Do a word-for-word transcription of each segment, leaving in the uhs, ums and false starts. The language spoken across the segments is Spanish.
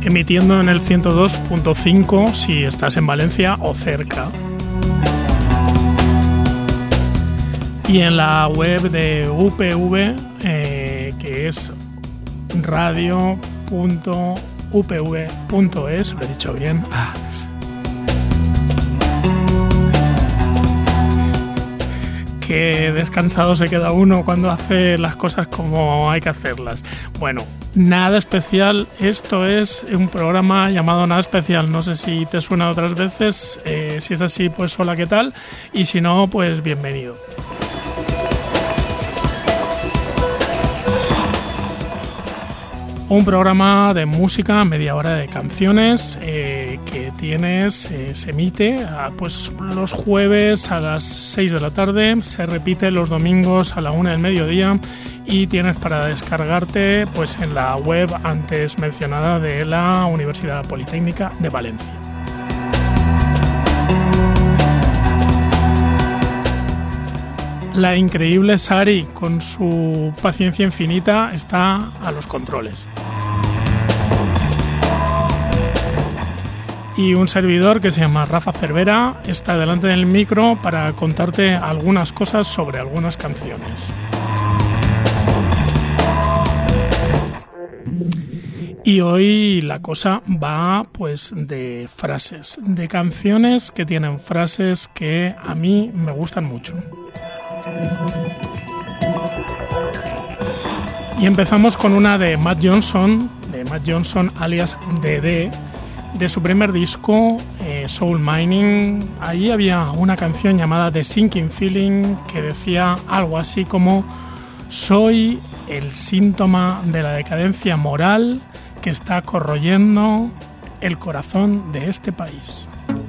emitiendo en el ciento dos punto cinco si estás en Valencia o cerca. Y en la web de U P V, eh, que es radio punto u p v punto es, lo he dicho bien. Ah. Qué descansado se queda uno cuando hace las cosas como hay que hacerlas. Bueno, nada especial, esto es un programa llamado Nada Especial. No sé si te suena otras veces, eh, si es así, pues hola, ¿qué tal? Y si no, pues bienvenido. Un programa de música, media hora de canciones eh, que tienes, eh, se emite a, pues los jueves a las seis de la tarde, se repite los domingos a la una del mediodía y tienes para descargarte pues en la web antes mencionada de la Universidad Politécnica de Valencia. La increíble Sari, con su paciencia infinita, está a los controles. Y un servidor que se llama Rafa Cervera está delante del micro para contarte algunas cosas sobre algunas canciones. Y hoy la cosa va pues de frases, de canciones que tienen frases que a mí me gustan mucho. Y empezamos con una de Matt Johnson, de Matt Johnson alias D D, de su primer disco, eh, Soul Mining. Allí había una canción llamada The Sinking Feeling que decía algo así como: soy el síntoma de la decadencia moral que está corroyendo el corazón de este país.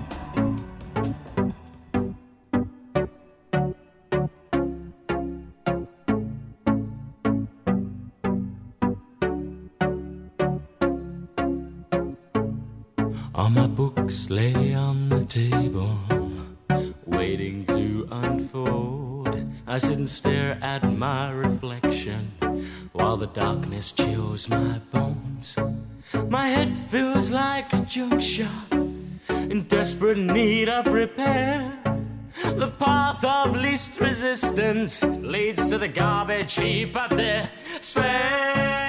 All my books lay on the table, waiting to unfold. I sit and stare at my reflection while the darkness chills my bones. My head feels like a junk shop in desperate need of repair. The path of least resistance leads to the garbage heap of despair.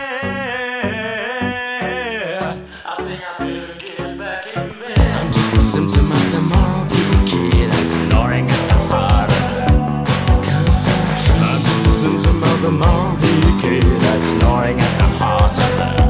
I think I better get back in bed. I'm just a symptom of the moral decay that's gnawing at the heart of the country. I'm just a symptom of the moral decay that's gnawing at the heart of the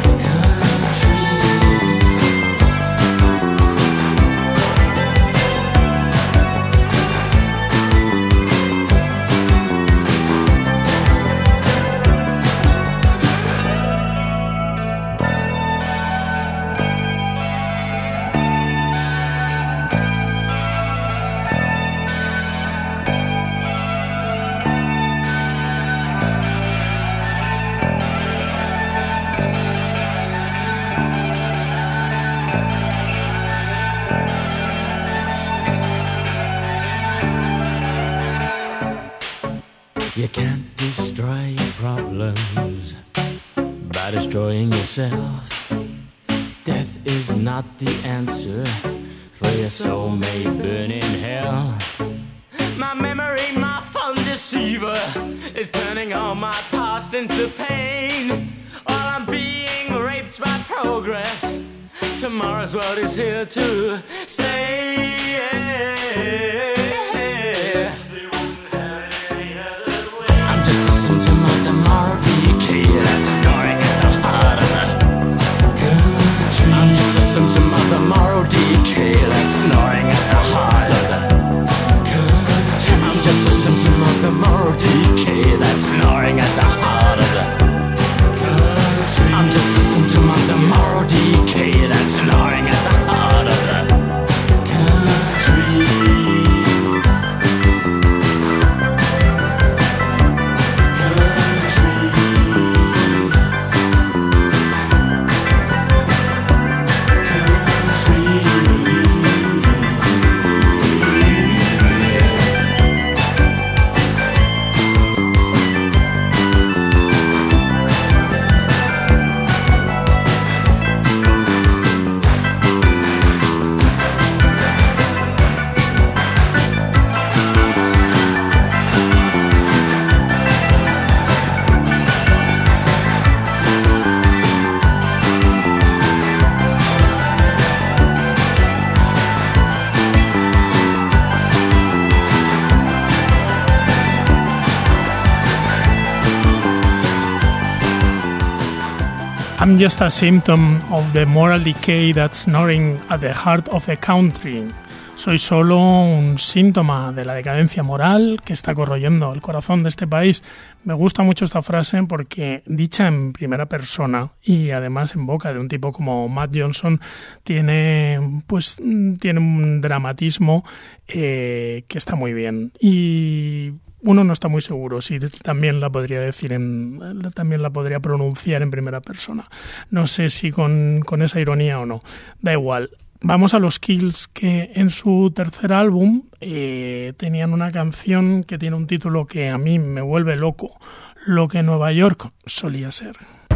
You can't destroy your problems by destroying yourself. Death is not the answer, for your soul may burn in hell. My memory, my fun deceiver, is turning all my past into pain. While I'm being raped by progress, tomorrow's world is here to stay. Symptom of the moral decay that's snoring at the heart of the country. I'm just a symptom of the moral decay that's snoring at the heart of the country. I'm just a symptom of the moral decay that's snoring at the heart of the country. Country. I'm just a symptom of the moral decay that's gnawing at the heart of the country. Soy solo un síntoma de la decadencia moral que está corroyendo el corazón de este país. Me gusta mucho esta frase porque, dicha en primera persona y además en boca de un tipo como Matt Johnson, tiene, pues, tiene un dramatismo eh, que está muy bien. Y uno no está muy seguro si también la podría decir en, también la podría pronunciar en primera persona. No sé si con, con esa ironía o no. Da igual. Vamos a los Kills, que en su tercer álbum eh, tenían una canción que tiene un título que a mí me vuelve loco: Lo que Nueva York solía ser.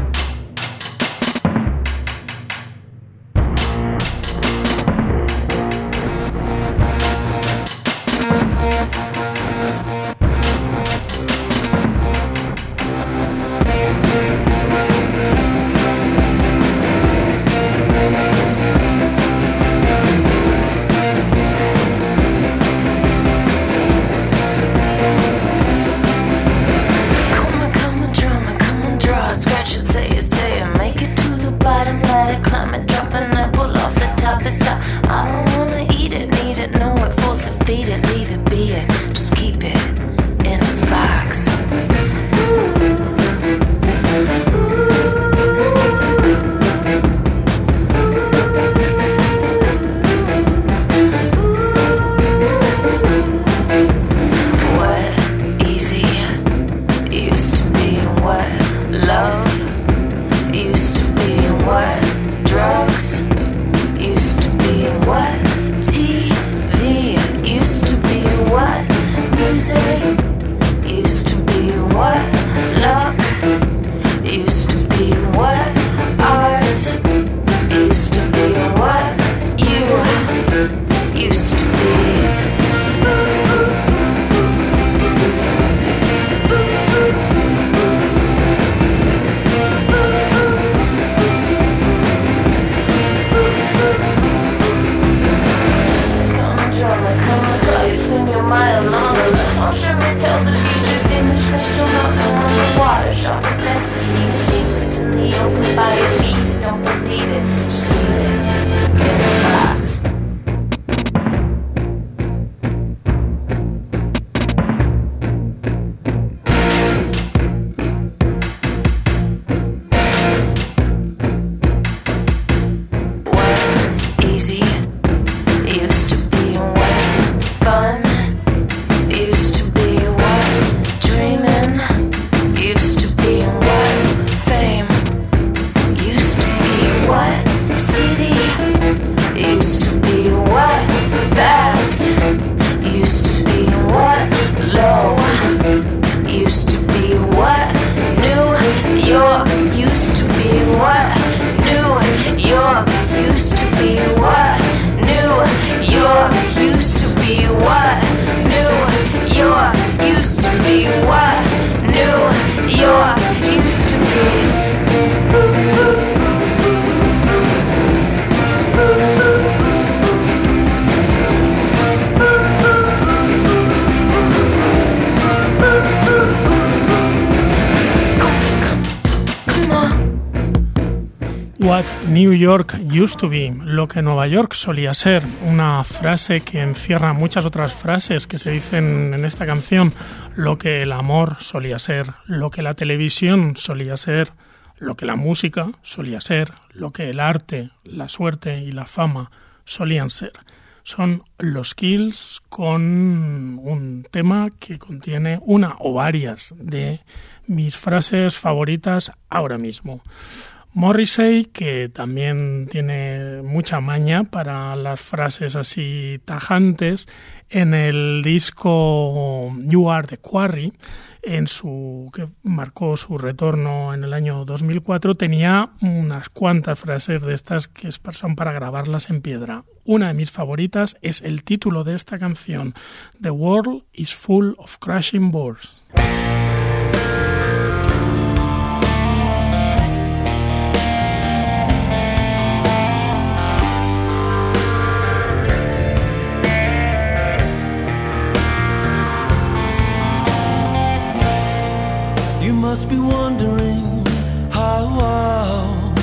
What New York used to be, lo que Nueva York solía ser, una frase que encierra muchas otras frases que se dicen en esta canción: lo que el amor solía ser, lo que la televisión solía ser, lo que la música solía ser, lo que el arte, la suerte y la fama solían ser. Son los Kills con un tema que contiene una o varias de mis frases favoritas ahora mismo. Morrissey, que también tiene mucha maña para las frases así tajantes, en el disco You Are the Quarry, en su que marcó su retorno en el año dos mil cuatro, tenía unas cuantas frases de estas que son para grabarlas en piedra. Una de mis favoritas es el título de esta canción: The World is Full of Crashing Boards. You must be wondering how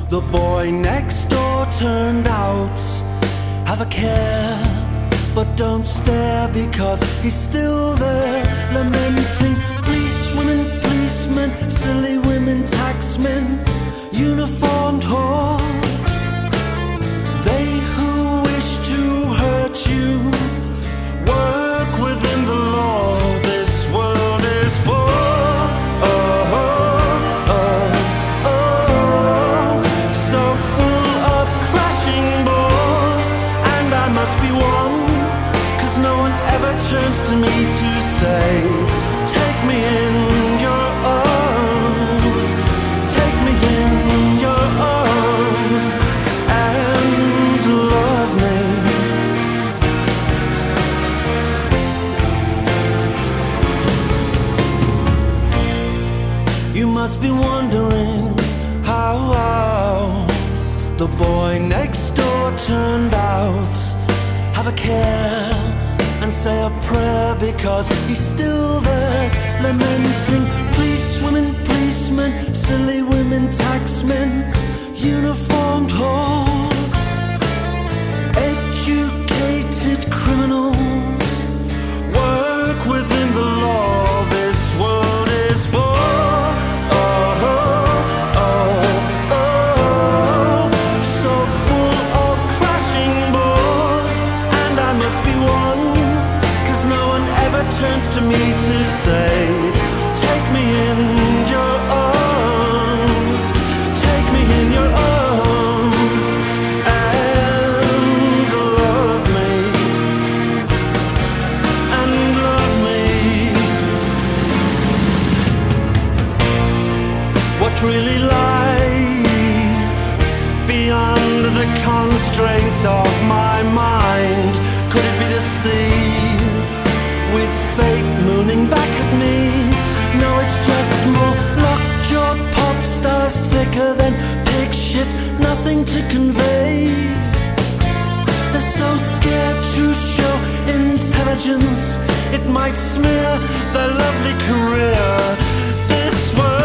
The boy next door turned out. Have a care, but don't stare, because he's still there, lamenting. Policewomen, policemen, silly women, taxmen, uniformed whores. They who wish to hurt you work within the law. This world is for. Oh, oh, oh, oh, so full of crashing balls, and I must be one, 'cause no one ever turns to me to say, take me in your arms, take me in your arms, and love me. You must be wondering how, how the boy next door turned out. Have a care and say a prayer, because he's still there, lamenting. Policewomen, policemen, silly women, taxmen, uniformed whores, educated criminals work within the law. This world is for. Oh, oh, oh, oh, so full of crashing balls, and I must be one, 'cause no one ever turns to me to say, take me in your arms, take me in your arms, and love me, and love me. What really lies beyond the constraints of my mind? Could it be the sea with fate mooning back at me? No, it's just more lockjaw pop stars, thicker than pig shit, nothing to convey. They're so scared to show intelligence, it might smear their lovely career. This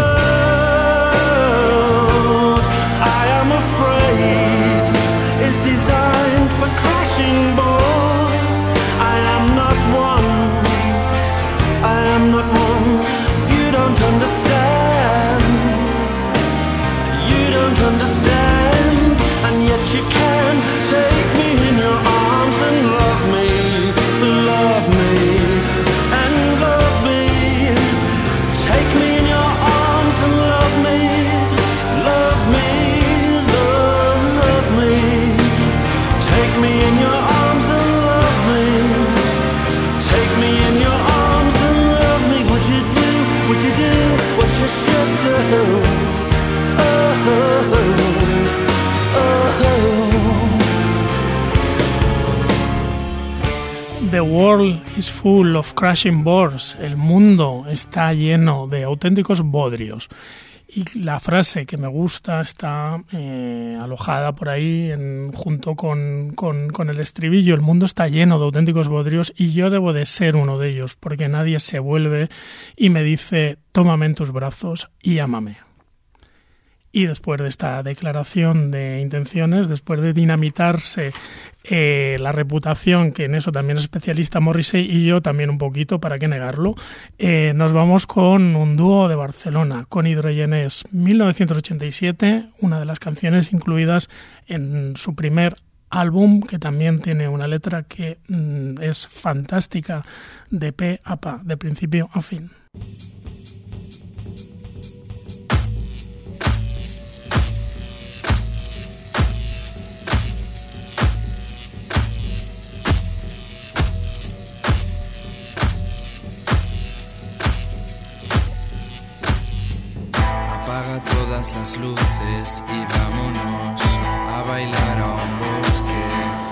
world, I am afraid, is designed for crashing balls. I am not one, I am not one. You don't understand, you don't understand, and yet you can take me in your arms and love me, love me, and love me. Take me in your arms and love me, love me, love, love me. Take me in your arms and love me, take me in your arms and love me. Would you do, would you do what you should do? Oh, oh, oh, oh. The world is full of crashing balls. El mundo está lleno de auténticos bodrios. Y la frase que me gusta está eh, alojada por ahí en, junto con, con, con el estribillo. El mundo está lleno de auténticos bodrios y yo debo de ser uno de ellos, porque nadie se vuelve y me dice, tómame en tus brazos y ámame. Y después de esta declaración de intenciones, después de dinamitarse eh, la reputación, que en eso también es especialista Morrissey y yo también un poquito, para qué negarlo, eh, nos vamos con un dúo de Barcelona, con Hidrogenés, mil novecientos ochenta y siete, una de las canciones incluidas en su primer álbum, que también tiene una letra que mm, es fantástica, de pe a pa, de principio a fin. Apaga todas las luces y vámonos a bailar a un bosque.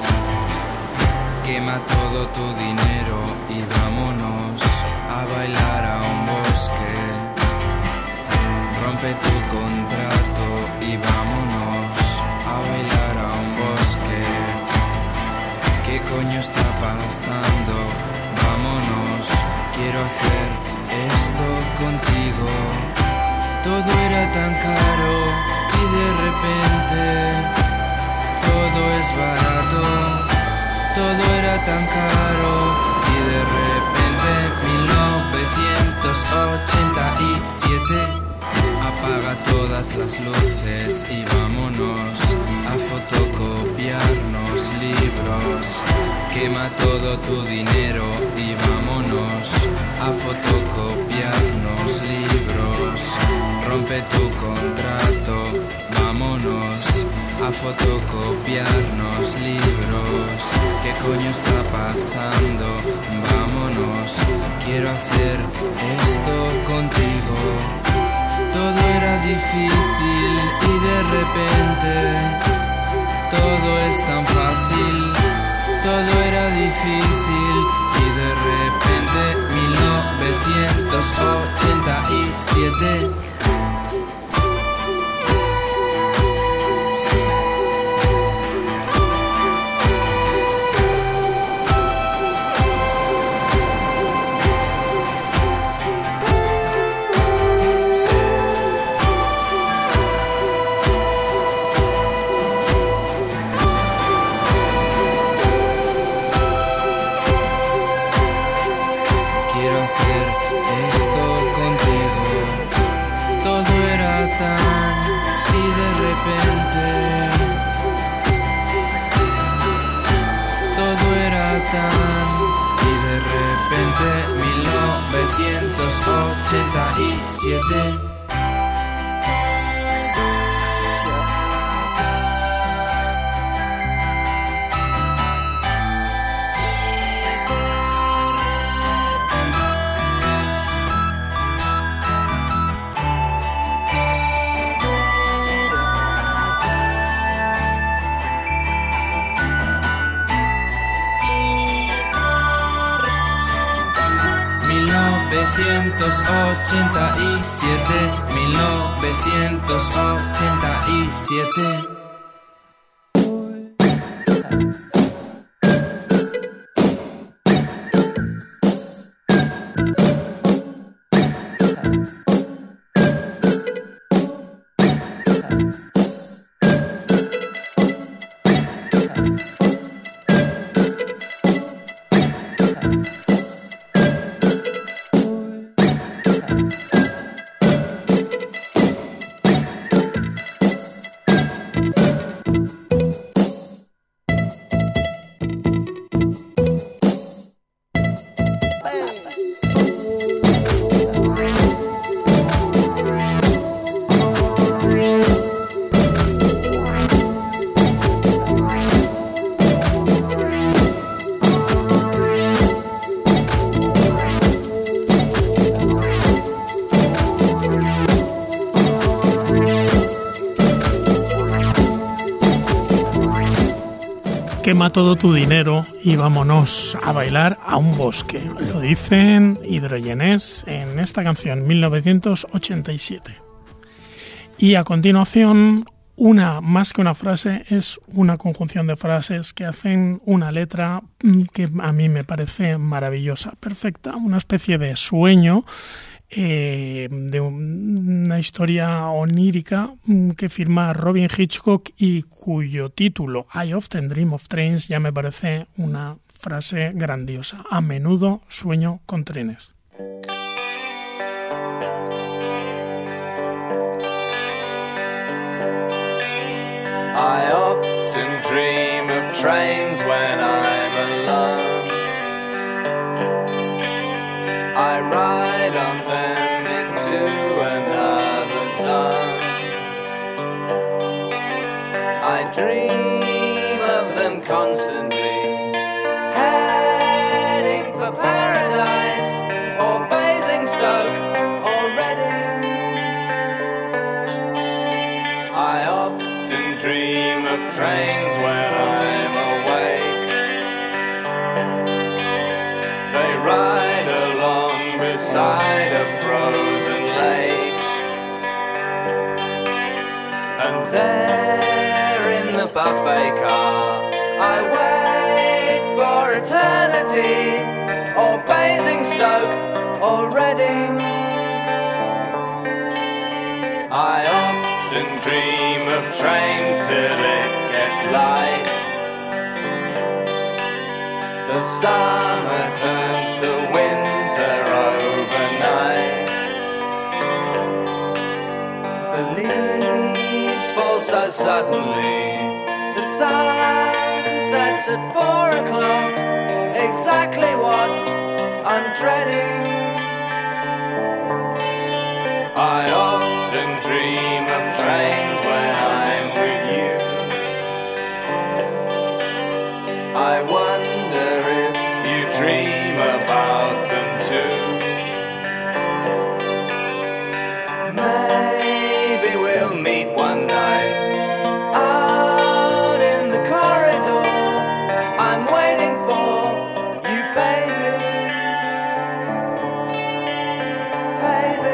Quema todo tu dinero y vámonos a bailar a un bosque. Rompe tu contrato y vámonos a bailar a un bosque. ¿Qué coño está pasando? Vámonos, quiero hacer esto contigo. Todo era tan caro y de repente repente todo es barato, todo era tan caro y de repente mil novecientos ochenta y siete apaga todas las luces y vámonos a fotocopiarnos libros. Quema todo tu dinero y vámonos a fotocopiarnos libros. Rompe tu contrato, vámonos a fotocopiarnos libros. ¿Qué coño está pasando? Vámonos, quiero hacer esto contigo. Todo era difícil y de repente todo es tan fácil. Todo era difícil y de repente mil novecientos ochenta y siete. ochenta y siete. mil novecientos ochenta y siete, mil novecientos ochenta y siete. Quema todo tu dinero y vámonos a bailar a un bosque. Lo dicen Hydrogenés en esta canción, mil novecientos ochenta y siete. Y a continuación, una más que una frase, es una conjunción de frases que hacen una letra que a mí me parece maravillosa, perfecta, una especie de sueño, Eh, de una historia onírica que firma Robin Hitchcock y cuyo título I Often Dream of Trains ya me parece una frase grandiosa. A menudo sueño con trenes. I often dream of trains when I'm alone. I ride on them into another zone. I dream of them constantly, heading for paradise or Basingstoke or Reading. I often dream of trains when I'm awake. They ride along beside a frozen lake, and there in the buffet car I wait for eternity or Basingstoke or Reading. I often dream of trains The summer turns to winter overnight. The leaves fall so suddenly. The sun sets at four o'clock. Exactly what I'm dreading. I often dream of trains when I'm with you. I wonder if you dream about them too. Maybe we'll meet one night out in the corridor. I'm waiting for you, baby. Baby.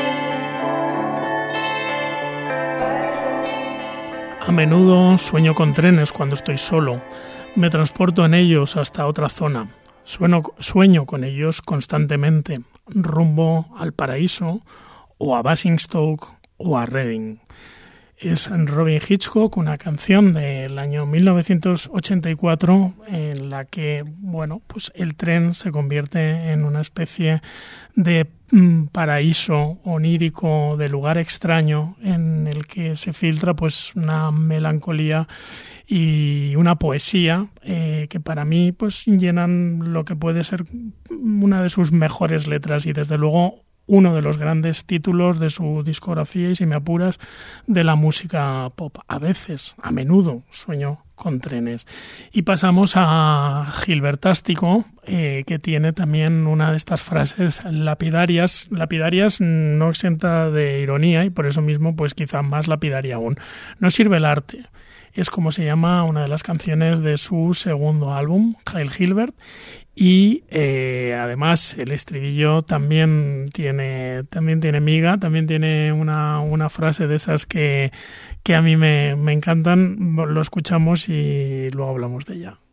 Baby. A menudo sueño con trenes cuando estoy solo. Me transporto en ellos hasta otra zona. Sueño, sueño con ellos constantemente, rumbo al paraíso o a Basingstoke o a Reading. Es Robin Hitchcock, una canción del año mil novecientos ochenta y cuatro en la que, bueno, pues el tren se convierte en una especie de mm, paraíso onírico, de lugar extraño en el que se filtra pues una melancolía y una poesía eh, que para mí pues llenan lo que puede ser una de sus mejores letras y desde luego uno de los grandes títulos de su discografía y, si me apuras, de la música pop. A veces, a menudo, sueño con trenes. Y pasamos a Gilbertástico, eh, que tiene también una de estas frases lapidarias, lapidarias no exenta de ironía y por eso mismo pues quizá más lapidaria aún. No sirve el arte. Es como se llama una de las canciones de su segundo álbum, Kyle Gilbert, y eh, además el estribillo también tiene también tiene miga, también tiene una, una frase de esas que, que a mí me, me encantan. Lo escuchamos y luego hablamos de ella.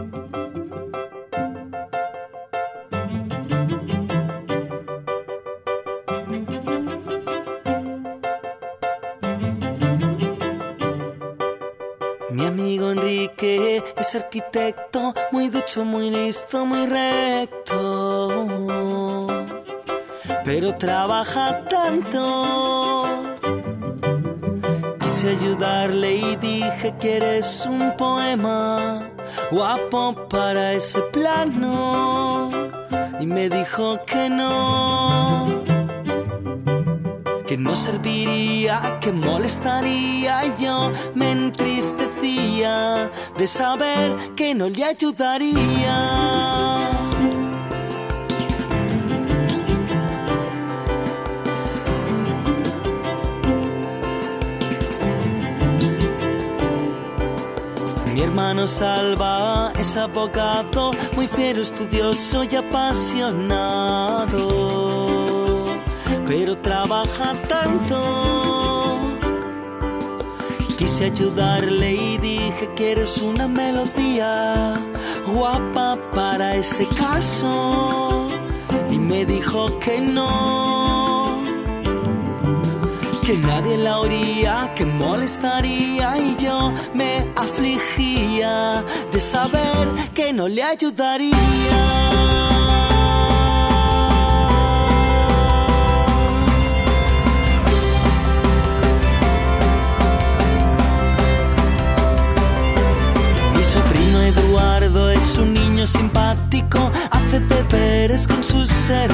Mi amigo Enrique es arquitecto, muy ducho, muy listo, muy recto, pero trabaja tanto. Quise ayudarle y dije, ¿quieres un poema guapo para ese plano? Y me dijo que no, que no serviría, que molestaría. Y yo me entristecía de saber que no le ayudaría. Mi hermano Salva es abogado, muy fiero, estudioso y apasionado, pero trabaja tanto. Quise ayudarle y dije, ¿quieres una melodía guapa para ese caso? Y me dijo que no, que nadie la oiría, que molestaría. Y yo me afligía de saber que no le ayudaría. Eduardo es un niño simpático, hace deberes con sus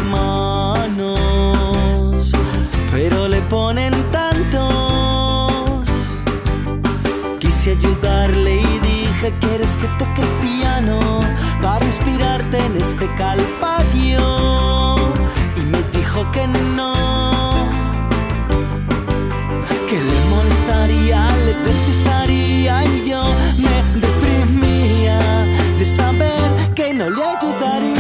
hermanos, pero le ponen tantos. Quise ayudarle y dije, ¿quieres que toque el piano para inspirarte en este calvario? Y me dijo que no, que le molestaría, le despistaría. Y yo me deprimía de saber que no le ayudaría.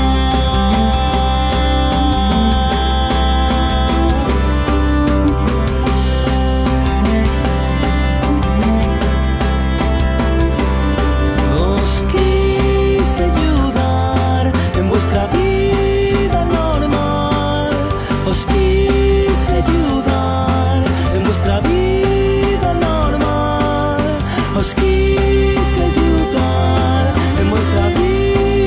Os quise ayudar en vuestra vida normal. Os quise ayudar en vuestra vida normal. Os quise ayudar en vuestra vida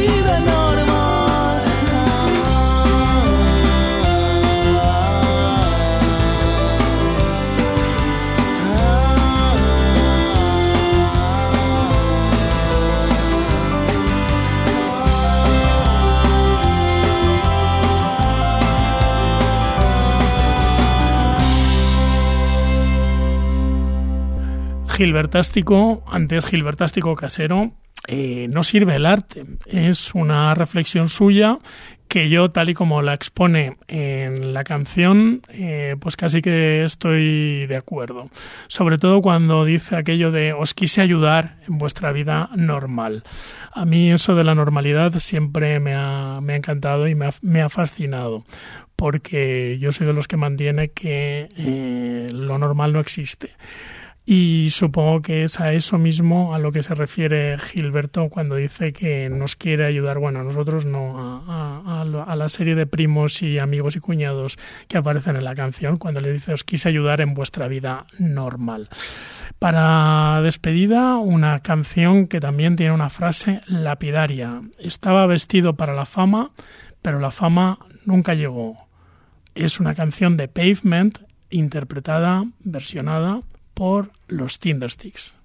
Gilbertástico, antes Gilbertástico casero, eh, no sirve el arte. Es una reflexión suya que yo, tal y como la expone en la canción, eh, pues casi que estoy de acuerdo. Sobre todo cuando dice aquello de os quise ayudar en vuestra vida normal. A mí eso de la normalidad siempre me ha, me ha encantado y me ha, me ha fascinado, porque yo soy de los que mantiene que eh, lo normal no existe. Y supongo que es a eso mismo a lo que se refiere Gilberto cuando dice que nos quiere ayudar, bueno, a nosotros no, a, a, a la serie de primos y amigos y cuñados que aparecen en la canción, cuando le dice os quise ayudar en vuestra vida normal. Para despedida, una canción que también tiene una frase lapidaria. Estaba vestido para la fama, pero la fama nunca llegó. Es una canción de Pavement, interpretada, versionada por los Tindersticks.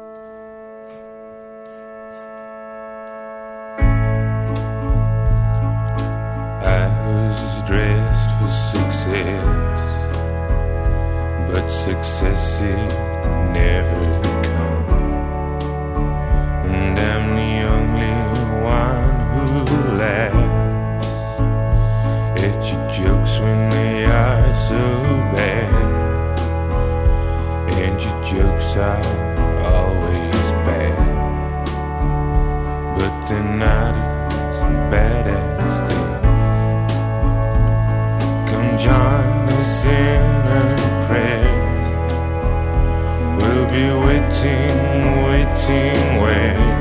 I was dressed for success, but success it never come, and I'm the only one who laughs at your jokes when they are so bad. And your jokes are always bad, but they're not as bad as this. Come join us in a prayer. We'll be waiting, waiting where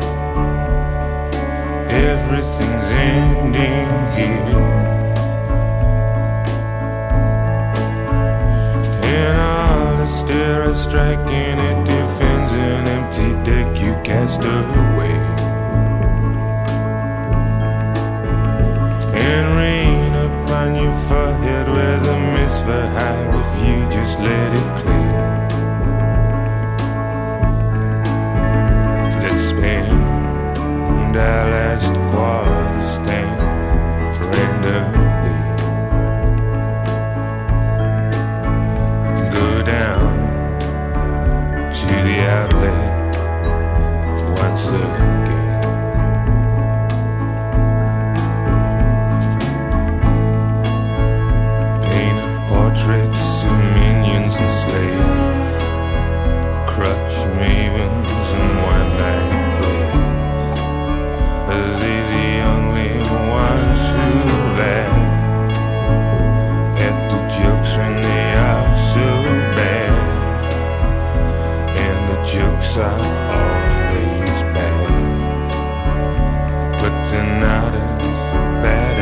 everything's ending here. Stare, striking, it defends an empty deck you cast away. And rain upon your forehead where the mist for high if you just let it clear. Let's spend our last quarter stand randomly. Go down to the outlet once again. Painted portraits of minions and slaves, crutch mavens and one-night blades. Are they the only ones who laugh at the jokes when they are so bad? Jokes are always bad, but they're not as bad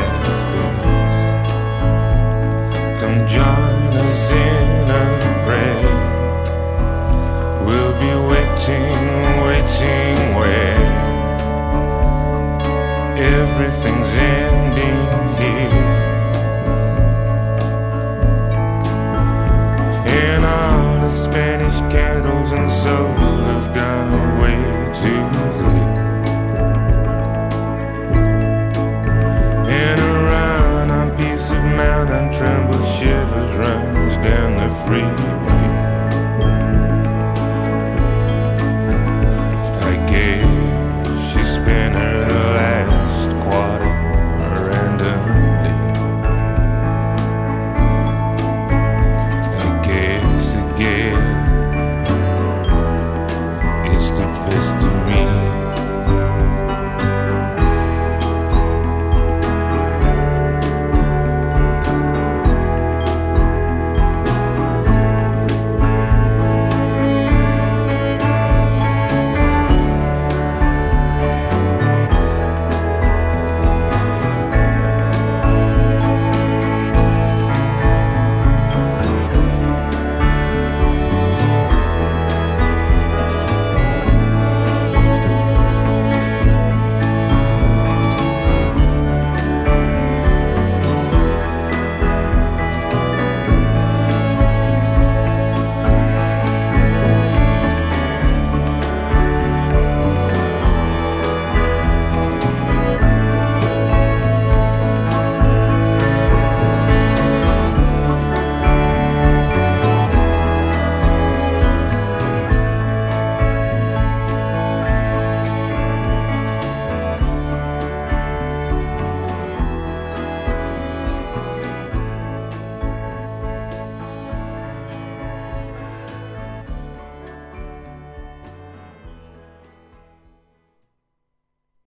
as this. Come join us in a prayer. We'll be waiting, waiting where everything's ending here. And all the Spanish candles and soul have gone away too late. And around a piece of mountain tremble shivers runs down the free.